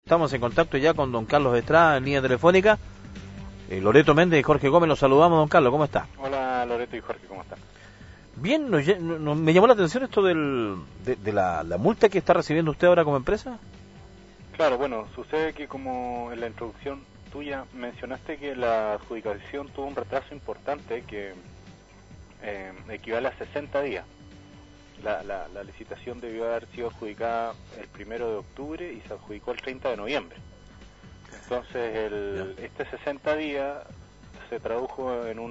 estamos en contacto ya con don Carlos Estrada en línea telefónica. Loreto Méndez y Jorge Gómez, los saludamos. Don Carlos, ¿cómo está? Hola Loreto y Jorge, ¿cómo están? Bien, me llamó la atención esto de la multa que está recibiendo usted ahora como empresa. Claro, bueno, sucede que como en la introducción tuya mencionaste que la adjudicación tuvo un retraso importante que equivale a 60 días. La licitación debió haber sido adjudicada el 1 de octubre y se adjudicó el 30 de noviembre. Entonces, este 60 días se tradujo en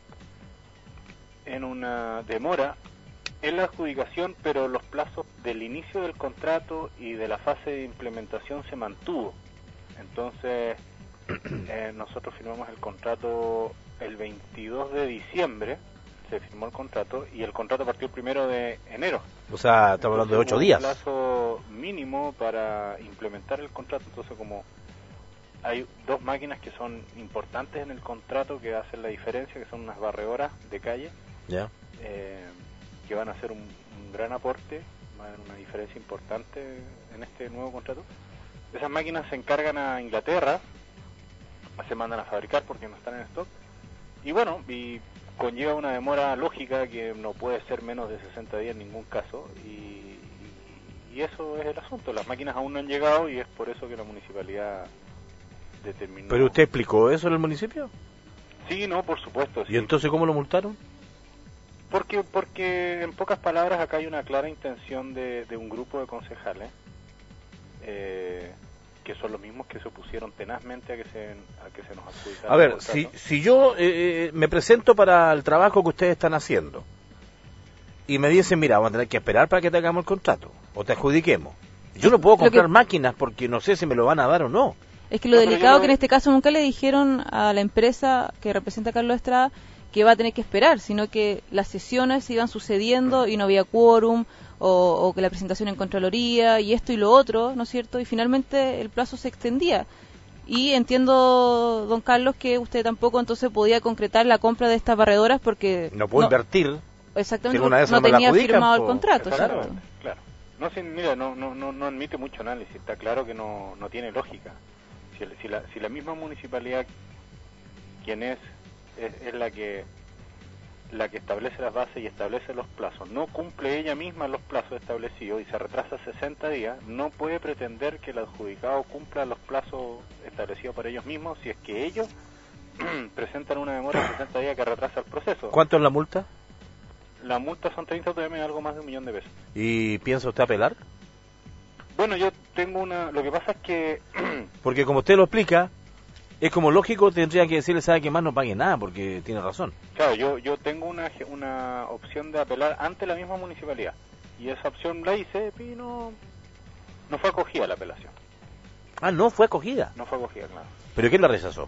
una demora en la adjudicación, pero los plazos del inicio del contrato y de la fase de implementación se mantuvo. Entonces, nosotros firmamos el contrato el 22 de diciembre, se firmó el contrato, y el contrato partió el 1 de enero. O sea, estamos hablando de 8 días. Un plazo mínimo para implementar el contrato. Entonces, como hay dos máquinas que son importantes en el contrato que hacen la diferencia, que son unas barredoras de calle, que van a hacer un gran aporte, van a haber una diferencia importante en este nuevo contrato. Esas máquinas se encargan a Inglaterra, se mandan a fabricar porque no están en stock, y bueno, y conlleva una demora lógica que no puede ser menos de 60 días en ningún caso, y eso es el asunto. Las máquinas aún no han llegado y es por eso que la municipalidad determinó. ¿Pero usted explicó eso en el municipio? Sí, no, por supuesto. Sí. ¿Y entonces cómo lo multaron? Porque en pocas palabras acá hay una clara intención de un grupo de concejales que son los mismos que se opusieron tenazmente a que se nos adjudicara. A ver, si yo me presento para el trabajo que ustedes están haciendo y me dicen, mira, vamos a tener que esperar para que te hagamos el contrato o te adjudiquemos, yo no puedo comprar máquinas porque no sé si me lo van a dar o no. Es que lo delicado que en este caso nunca le dijeron a la empresa que representa a Carlos Estrada que va a tener que esperar, sino que las sesiones iban sucediendo y no había quórum, o que la presentación en Contraloría, y esto y lo otro, ¿no es cierto? Y finalmente el plazo se extendía. Y entiendo, don Carlos, que usted tampoco entonces podía concretar la compra de estas barredoras porque... No puedo invertir. Exactamente, no tenía firmado el contrato. Claro. No, mira, no admite mucho análisis, está claro que no tiene lógica. Si la misma municipalidad, quien es la que establece las bases y establece los plazos, no cumple ella misma los plazos establecidos y se retrasa 60 días, no puede pretender que el adjudicado cumpla los plazos establecidos por ellos mismos si es que ellos presentan una demora de 60 días que retrasa el proceso. ¿Cuánto es la multa? La multa son 30 UTM y algo más de $1.000.000 de pesos. ¿Y piensa usted apelar? Bueno, yo tengo lo que pasa es que... Porque como usted lo explica, es como lógico, tendría que decirle, sabe que más no pague nada, porque tiene razón. Claro, yo tengo una opción de apelar ante la misma municipalidad, y esa opción la hice y no fue acogida la apelación. Ah, ¿no fue acogida? No fue acogida, claro. ¿Pero quién la rechazó?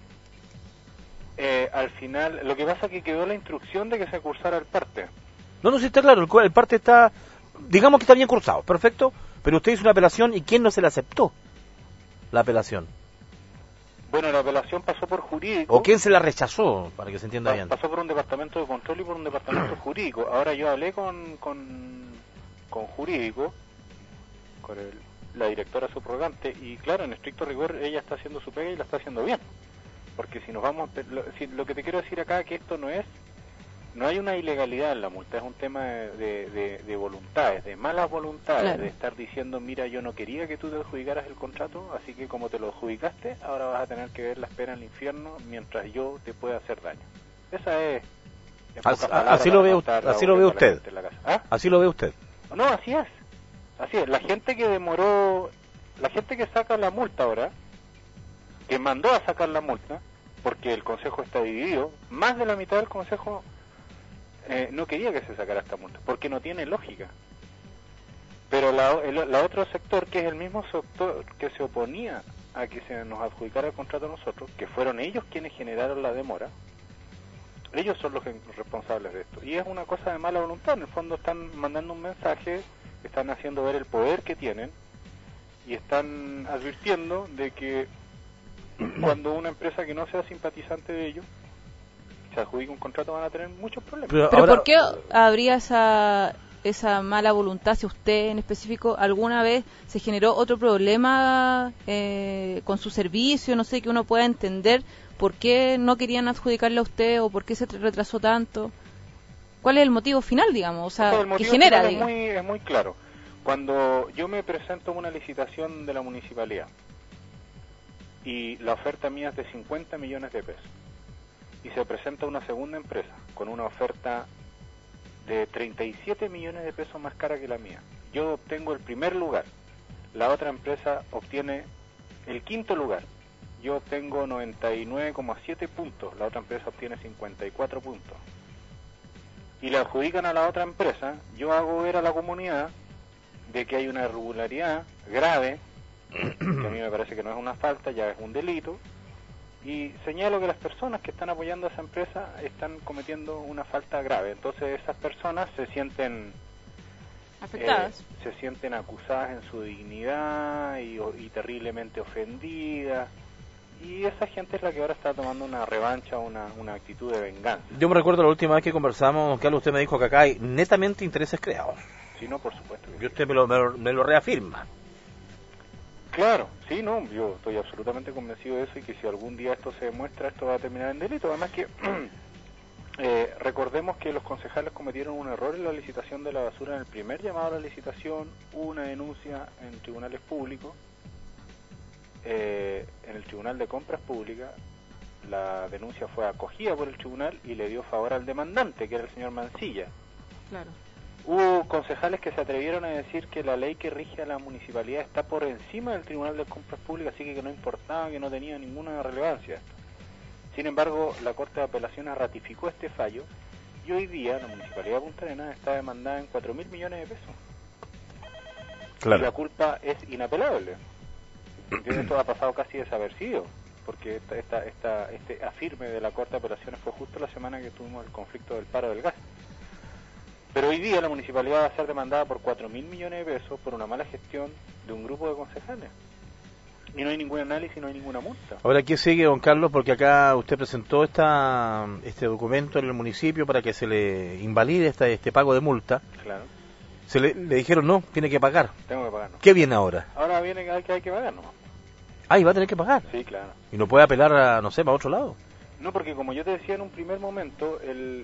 Al final, lo que pasa es que quedó la instrucción de que se cursara el parte. No, sí está claro, el parte está, digamos que está bien cursado, perfecto, pero usted hizo una apelación y ¿quién no se le aceptó la apelación? Bueno, la apelación pasó por jurídico. ¿O quién se la rechazó, para que se entienda bien? Pasó por un departamento de control y por un departamento jurídico. Ahora yo hablé con jurídico, con la directora subrogante, y claro, en estricto rigor ella está haciendo su pega y la está haciendo bien. Porque si nos vamos, lo que te quiero decir acá es que esto no hay una ilegalidad en la multa, es un tema de voluntades, de malas voluntades, claro. De estar diciendo, mira, yo no quería que tú te adjudicaras el contrato, así que como te lo adjudicaste, ahora vas a tener que ver la espera en el infierno mientras yo te pueda hacer daño. Esa es... Así lo ve usted. ¿Ah? Así lo ve usted. No, así es. La gente que demoró, la gente que saca la multa ahora, que mandó a sacar la multa, porque el consejo está dividido, más de la mitad del consejo no quería que se sacara esta multa, porque no tiene lógica. Pero la otro sector, que es el mismo sector que se oponía a que se nos adjudicara el contrato a nosotros, que fueron ellos quienes generaron la demora, ellos son los responsables de esto. Y es una cosa de mala voluntad, en el fondo están mandando un mensaje, están haciendo ver el poder que tienen, y están advirtiendo de que cuando una empresa que no sea simpatizante de ellos se adjudica un contrato van a tener muchos problemas. Pero ahora, ¿por qué habría esa esa mala voluntad, si usted en específico alguna vez se generó otro problema con su servicio, no sé, que uno pueda entender por qué no querían adjudicarle a usted o por qué se retrasó tanto. ¿Cuál es el motivo final, digamos? O sea, el motivo que genera, final es muy claro. Cuando yo me presento a una licitación de la municipalidad y la oferta mía es de 50 millones de pesos y se presenta una segunda empresa con una oferta de 37 millones de pesos más cara que la mía, yo obtengo el primer lugar, la otra empresa obtiene el quinto lugar, yo obtengo 99,7 puntos, la otra empresa obtiene 54 puntos y le adjudican a la otra empresa, yo hago ver a la comunidad de que hay una irregularidad grave, que a mí me parece que no es una falta, ya es un delito, y señalo que las personas que están apoyando a esa empresa están cometiendo una falta grave. Entonces esas personas se sienten afectadas, se sienten acusadas en su dignidad y terriblemente ofendidas, y esa gente es la que ahora está tomando una revancha, una actitud de venganza. Yo me recuerdo la última vez que conversamos, Carlos, usted me dijo que acá hay netamente intereses creados. Sí, no, por supuesto. Y usted me lo reafirma. Claro, sí, no, yo estoy absolutamente convencido de eso y que si algún día esto se demuestra, esto va a terminar en delito. Además que recordemos que los concejales cometieron un error en la licitación de la basura en el primer llamado a la licitación, hubo una denuncia en tribunales públicos, en el Tribunal de Compras Públicas, la denuncia fue acogida por el tribunal y le dio favor al demandante, que era el señor Mancilla. Claro. Hubo concejales que se atrevieron a decir que la ley que rige a la municipalidad está por encima del Tribunal de Compras Públicas, así que no importaba, que no tenía ninguna relevancia esto. Sin embargo, la Corte de Apelaciones ratificó este fallo y hoy día la Municipalidad de Punta Arenas está demandada en 4.000 millones de pesos. Claro. Y la culpa es inapelable. Esto ha pasado casi desapercibido, porque este afirme de la Corte de Apelaciones fue justo la semana que tuvimos el conflicto del paro del gas. Pero hoy día la municipalidad va a ser demandada por 4.000 millones de pesos por una mala gestión de un grupo de concejales. Y no hay ningún análisis, no hay ninguna multa. Ahora, ¿qué sigue, don Carlos? Porque acá usted presentó este documento en el municipio para que se le invalide este pago de multa. Claro. Le dijeron, no, tiene que pagar. Tengo que pagar, ¿no? ¿Qué viene ahora? Ahora viene que hay que pagar, ¿no? Ah, ¿y va a tener que pagar? Sí, claro. ¿Y no puede apelar a, no sé, para otro lado? No, porque como yo te decía en un primer momento,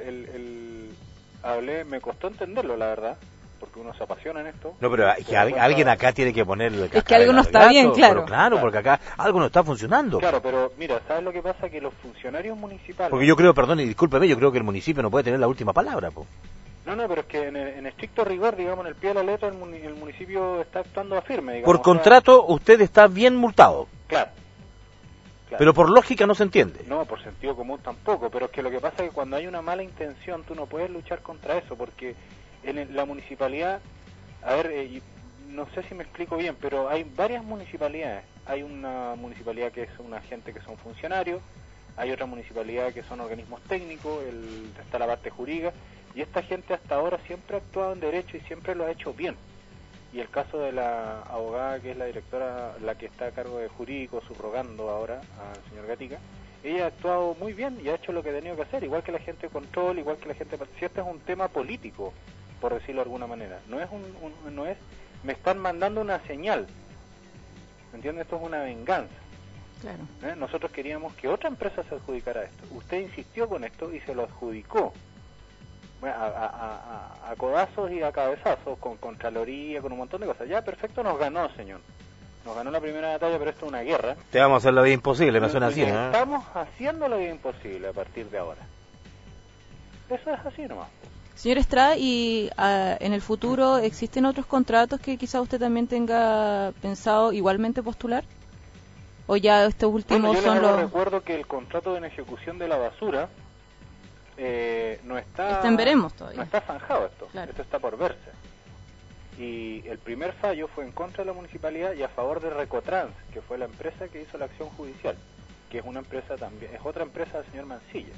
me costó entenderlo, la verdad, porque uno se apasiona en esto. No, pero que alguien acá tiene que poner el es que algo no está bien, claro. Claro, porque acá algo no está funcionando. Claro, pero mira, ¿sabes lo que pasa? Que los funcionarios municipales... Porque yo creo, perdón, y discúlpeme, yo creo que el municipio no puede tener la última palabra, po. No, pero es que en estricto rigor, digamos, en el pie de la letra, el municipio está actuando a firme, digamos. Por contrato, usted está bien multado. Claro. Pero por lógica no se entiende. No, por sentido común tampoco, pero es que lo que pasa es que cuando hay una mala intención, tú no puedes luchar contra eso, porque en la municipalidad, a ver, no sé si me explico bien, pero hay varias municipalidades. Hay una municipalidad que es una gente que son funcionarios, hay otra municipalidad que son organismos técnicos, está la parte jurídica, y esta gente hasta ahora siempre ha actuado en derecho y siempre lo ha hecho bien. Y el caso de la abogada, que es la directora, la que está a cargo de jurídico, subrogando ahora al señor Gatica, ella ha actuado muy bien y ha hecho lo que ha tenido que hacer, igual que la gente de control, igual que la gente... Si este es un tema político, por decirlo de alguna manera, no es me están mandando una señal, ¿me entiendes? Esto es una venganza. Claro. Nosotros queríamos que otra empresa se adjudicara esto. Usted insistió con esto y se lo adjudicó. Bueno, a codazos y a cabezazos, con Contraloría, con un montón de cosas. Ya, perfecto, nos ganó, señor. Nos ganó la primera batalla, pero esto es una guerra. Te vamos a hacer la vida imposible, me suena así, ¿no? Estamos haciendo la vida imposible a partir de ahora. Eso es así nomás. Señor Estrada, ¿y en el futuro existen otros contratos que quizá usted también tenga pensado igualmente postular? ¿O ya estos últimos son los...? Yo recuerdo que el contrato de ejecución de la basura no está en veremos todavía. No está zanjado esto. Claro. Esto está por verse. Y el primer fallo fue en contra de la municipalidad y a favor de Recotrans, que fue la empresa que hizo la acción judicial, que es una empresa también, es otra empresa del señor Mancilla.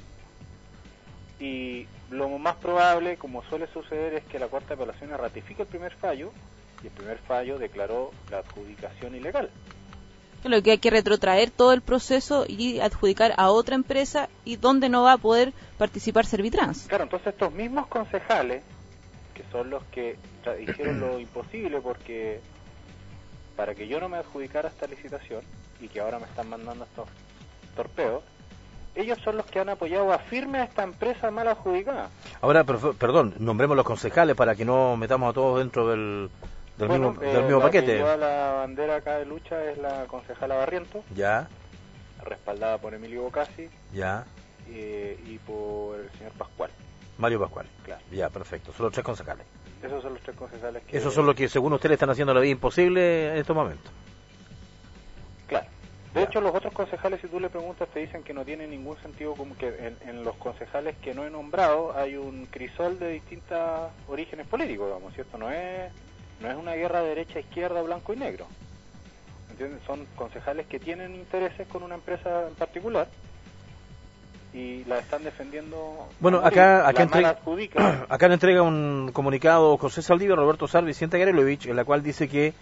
Y lo más probable, como suele suceder, es que la Corte de Apelaciones ratifique el primer fallo, y el primer fallo declaró la adjudicación ilegal. Lo que hay que retrotraer todo el proceso y adjudicar a otra empresa y donde no va a poder participar Servitrans. Claro, entonces estos mismos concejales que son los que hicieron lo imposible porque para que yo no me adjudicara esta licitación y que ahora me están mandando estos torpedos, ellos son los que han apoyado a firme a esta empresa mal adjudicada. Ahora, perdón, nombremos los concejales para que no metamos a todos dentro del mismo la paquete. Que lleva la bandera acá de lucha es la concejala Barrientos, Ya, respaldada por Emilio Bocasi ya, y por el señor Pascual. Mario Pascual. Claro. Ya, perfecto, son los 3 concejales. Esos son los 3 concejales que... Esos son los que, según ustedes, están haciendo la vida imposible en estos momentos. Claro. De Ya. hecho, los otros concejales, si tú le preguntas, te dicen que no tiene ningún sentido, como que en los concejales que no he nombrado hay un crisol de distintos orígenes políticos, digamos, ¿cierto? No es una guerra derecha-izquierda, blanco y negro. ¿Entiendes? Son concejales que tienen intereses con una empresa en particular y la están defendiendo. Bueno, acá le entrega un comunicado José Saldivia, Roberto Sar, Vicente Garelovich, en la cual dice que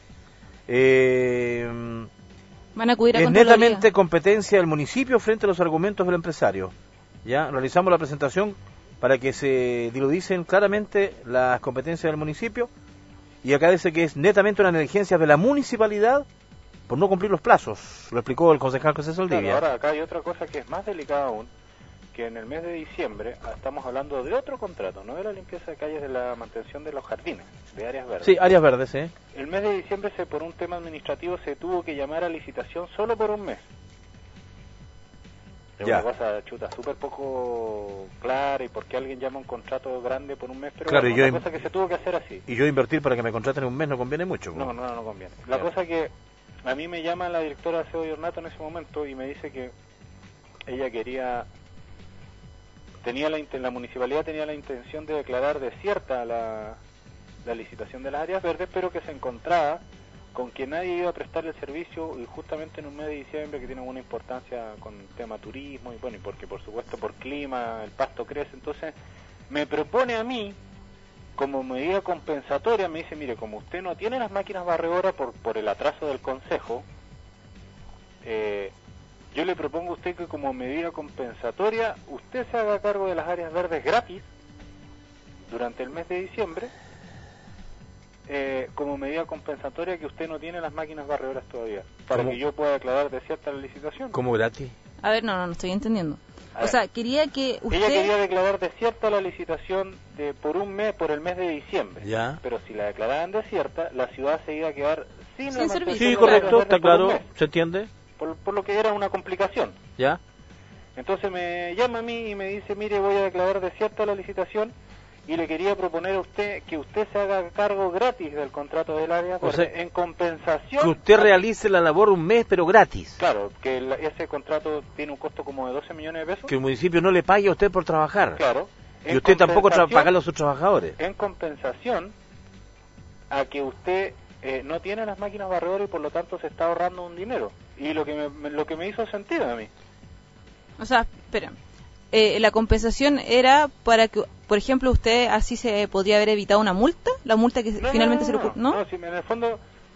van a acudir a es Contraloría. netamente competencia del municipio frente a los argumentos del empresario. Ya realizamos la presentación para que se diludicen claramente las competencias del municipio, y acá dice que es netamente una negligencia de la municipalidad por no cumplir los plazos. Lo explicó el concejal José Saldivia. Claro, ahora acá hay otra cosa que es más delicada aún, que en el mes de diciembre estamos hablando de otro contrato, no de la limpieza de calles, de la mantención de los jardines, de áreas verdes. Sí, áreas verdes, ¿eh? El mes de diciembre, por un tema administrativo, se tuvo que llamar a licitación solo por un mes. Es Ya. una cosa chuta, súper poco clara, y por qué alguien llama un contrato grande por un mes, pero Claro, bueno, una cosa que se tuvo que hacer así. Y yo invertir para que me contraten un mes no conviene mucho. No conviene. La Ya. cosa que a mí me llama la directora de Aseo y Ornato en ese momento y me dice que ella la municipalidad tenía la intención de declarar desierta la licitación de las áreas verdes, pero que se encontraba con que nadie iba a prestar el servicio, y justamente en un mes de diciembre que tiene una importancia con el tema turismo, y bueno, y porque por supuesto por clima el pasto crece. Entonces me propone a mí, como medida compensatoria, me dice, mire, como usted no tiene las máquinas barredoras por el atraso del consejo, yo le propongo a usted que como medida compensatoria usted se haga cargo de las áreas verdes gratis durante el mes de diciembre, como medida compensatoria que usted no tiene las máquinas barredoras todavía, para ¿Cómo? que yo pueda declarar desierta la licitación. ¿Cómo gratis? A ver, no estoy entendiendo. A O ver. sea, quería que usted... Ella quería declarar desierta la licitación por un mes, por el mes de diciembre. Ya. Pero si la declaraban desierta, la ciudad se iba a quedar sin Sin la servicio. Sí, mantención de las correcto, áreas está verdes por un claro, mes, ¿se entiende? por lo que era una complicación. ¿Ya? Entonces me llama a mí y me dice, mire, voy a declarar desierta la licitación y le quería proponer a usted que usted se haga cargo gratis del contrato del área O verde, sea, en compensación. Que usted realice la labor un mes, pero gratis. Claro, que ese contrato tiene un costo como de 12 millones de pesos. Que el municipio no le pague a usted por trabajar. Claro. Y usted tampoco compensación- pagarle a sus trabajadores. En compensación a que usted no tiene las máquinas barredoras y por lo tanto se está ahorrando un dinero. Y lo que me hizo sentido a mí. O sea, espera. La compensación era para que, por ejemplo, usted así se podría haber evitado una multa, la multa que finalmente se le ocurrió, ¿no? No, si en el fondo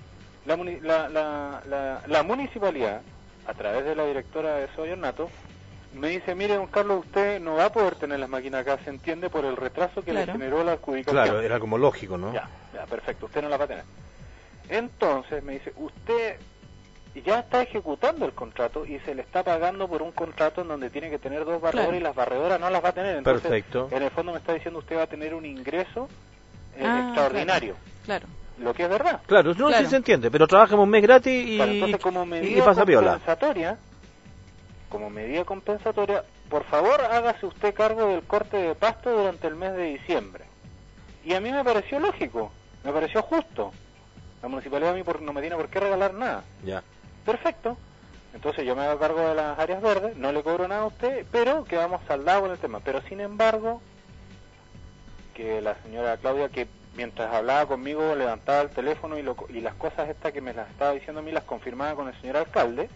la municipalidad, a través de la directora de Soy Ornato, me dice, mire, don Carlos, usted no va a poder tener las máquinas acá, se entiende, por el retraso que Claro. le generó la adjudicación. Claro, era como lógico, ¿no? Ya, perfecto, usted no la va a tener. Entonces me dice, usted ya está ejecutando el contrato y se le está pagando por un contrato en donde tiene que tener 2 barredoras, Claro. y las barredoras no las va a tener. Entonces, Perfecto. en el fondo me está diciendo, usted va a tener un ingreso Ah, extraordinario, Claro. lo que es verdad. Claro, no, Claro. sí se entiende, pero trabajamos un mes gratis y, Claro, entonces, y pasa piola. como medida compensatoria, por favor hágase usted cargo del corte de pasto durante el mes de diciembre. Y a mí me pareció lógico, me pareció justo. La municipalidad a mí no me tiene por qué regalar nada. Ya. Perfecto. Entonces yo me hago cargo de las áreas verdes, no le cobro nada a usted, pero quedamos saldados con el tema. Pero sin embargo, que la señora Claudia, que mientras hablaba conmigo levantaba el teléfono y las cosas estas que me las estaba diciendo a mí las confirmaba con el señor alcalde,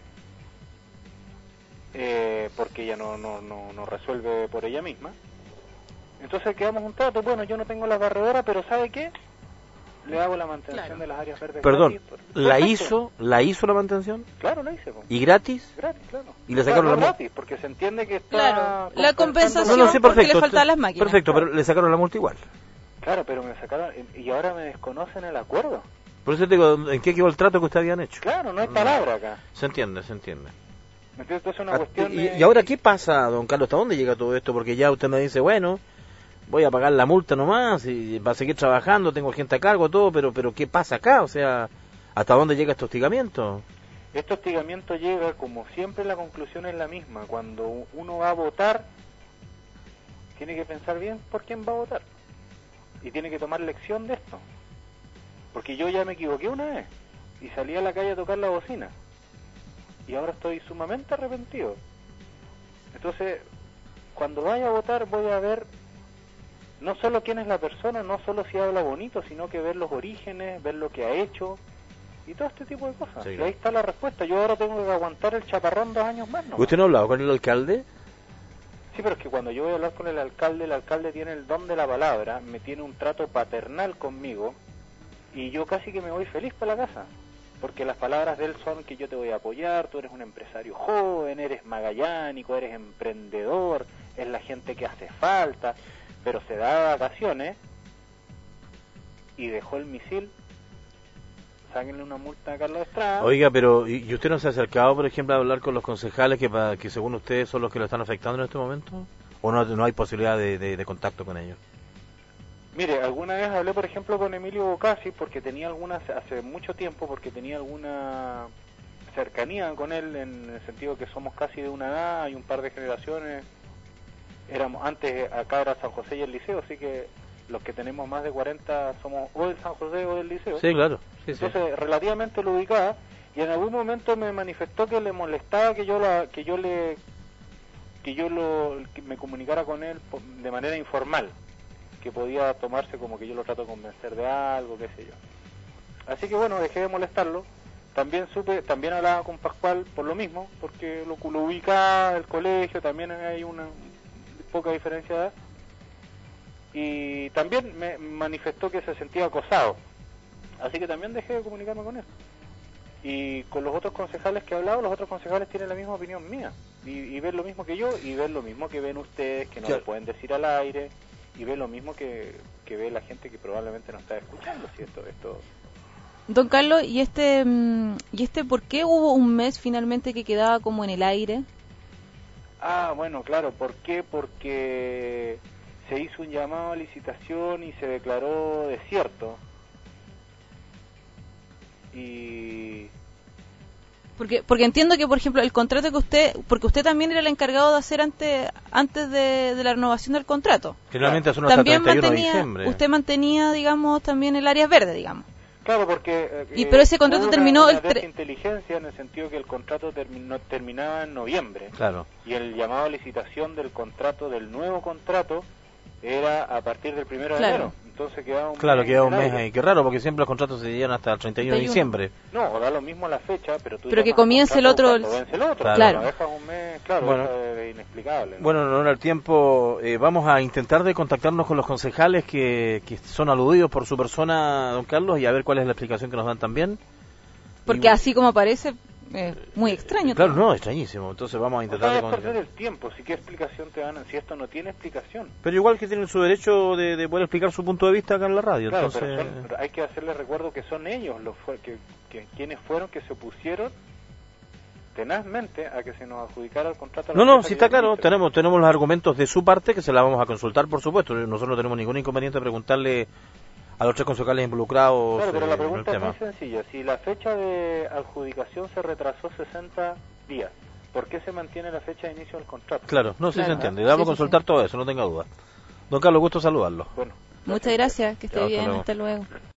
porque ella no resuelve por ella misma. Entonces quedamos un trato, bueno, yo no tengo las barredoras, pero ¿sabe qué? Le hago la mantención Claro. de las áreas verdes. Perdón, gratis. ¿la Perfecto. hizo la mantención? Claro, la hice. Po. ¿Y gratis? Gratis, claro. Y le sacaron Claro, la gratis, porque se entiende que está... Claro, la compensando- compensación- Sí, porque le faltaban las máquinas. Perfecto, pero le sacaron la multa igual. Claro, pero me sacaron y ahora me desconocen el acuerdo. Por eso te digo, ¿en qué quedó el trato que ustedes habían hecho? Claro, no hay palabra acá. Se entiende, se entiende. Entonces es una cuestión ¿Y ahora qué pasa, don Carlos? ¿Hasta dónde llega todo esto? Porque ya usted me dice, bueno, voy a pagar la multa nomás y va a seguir trabajando, tengo gente a cargo, todo, pero ¿qué pasa acá? O sea, ¿hasta dónde llega este hostigamiento? Este hostigamiento llega, como siempre, la conclusión es la misma. Cuando uno va a votar, tiene que pensar bien por quién va a votar. Y tiene que tomar lección de esto. Porque yo ya me equivoqué una vez y salí a la calle a tocar la bocina. Y ahora estoy sumamente arrepentido. Entonces, cuando vaya a votar voy a ver no solo quién es la persona, no solo si habla bonito, sino que ver los orígenes, ver lo que ha hecho y todo este tipo de cosas. Sí, y ahí está la respuesta. Yo ahora tengo que aguantar el chaparrón 2 años más, ¿no? ¿Usted no ha hablado con el alcalde? Sí, pero es que cuando yo voy a hablar con el alcalde tiene el don de la palabra, me tiene un trato paternal conmigo y yo casi que me voy feliz para la casa. Porque las palabras de él son que yo te voy a apoyar, tú eres un empresario joven, eres magallánico, eres emprendedor, es la gente que hace falta, pero se da de vacaciones y dejó el misil. Sáquenle una multa a Carlos Estrada. Oiga, pero ¿y usted no se ha acercado, por ejemplo, a hablar con los concejales que según ustedes son los que lo están afectando en este momento? ¿O no hay posibilidad de contacto con ellos? Mire, alguna vez hablé, por ejemplo, con Emilio Bocasi, porque tenía hace mucho tiempo, porque tenía alguna cercanía con él, en el sentido que somos casi de una edad, hay un par de generaciones. Antes acá era San José y el Liceo, así que los que tenemos más de 40 somos o del San José o del Liceo. Sí, claro. Sí, entonces, relativamente lo ubicaba, y en algún momento me manifestó que le molestaba que me comunicara con él de manera informal, que podía tomarse como que yo lo trato de convencer de algo, qué sé yo. Así que bueno, dejé de molestarlo. También hablaba con Pascual por lo mismo, porque lo ubicaba, el colegio, también hay una poca diferencia de edad. Y también me manifestó que se sentía acosado. Así que también dejé de comunicarme con él. Y con los otros concejales que he hablado, los otros concejales tienen la misma opinión mía. Y ven lo mismo que yo, y ven lo mismo que ven ustedes, que no lo pueden decir al aire, y ve lo mismo que ve la gente que probablemente no está escuchando. Si esto Don Carlos, ¿y este por qué hubo un mes finalmente que quedaba como en el aire? Ah, bueno, claro, ¿por qué? Porque se hizo un llamado a licitación y se declaró desierto. Porque entiendo que, por ejemplo, el contrato que porque usted también era el encargado de hacer antes de la renovación del contrato. Finalmente son hasta el 31 de diciembre. Usted mantenía, digamos, también el área verde, digamos. Claro, porque... pero ese contrato terminó una desinteligencia en el sentido que el contrato terminaba en noviembre. Claro. Y el llamado a licitación del nuevo contrato, era a partir del 1 de enero. Entonces quedaba un mes ahí. Qué raro, porque siempre los contratos se llegan hasta el 31 de diciembre. No, da lo mismo la fecha, pero que comience el otro... Vence el otro. Claro. Dejas un mes, claro, bueno, es inexplicable, ¿no? Bueno, no era el tiempo. Vamos a intentar de contactarnos con los concejales que son aludidos por su persona, don Carlos, y a ver cuál es la explicación que nos dan también. Porque así como parece... muy extraño. Claro, no, extrañísimo. Entonces vamos a intentar de perder el tiempo. ¿Qué explicación te dan si esto no tiene explicación? Pero igual que tienen su derecho de poder explicar su punto de vista acá en la radio. Claro, entonces... pero hay que hacerle recuerdo que son ellos quienes fueron que se opusieron tenazmente a que se nos adjudicara el contrato. No, sí está claro. Tenemos los argumentos de su parte que se las vamos a consultar, por supuesto. Nosotros no tenemos ningún inconveniente en preguntarle a los 3 concejales involucrados. Claro, pero la pregunta es muy sencilla. Si la fecha de adjudicación se retrasó 60 días, ¿por qué se mantiene la fecha de inicio del contrato? Claro, se entiende. Vamos a consultar todo eso, no tenga duda. Don Carlos, gusto saludarlo. Bueno. Muchas gracias, que esté bien, hasta luego.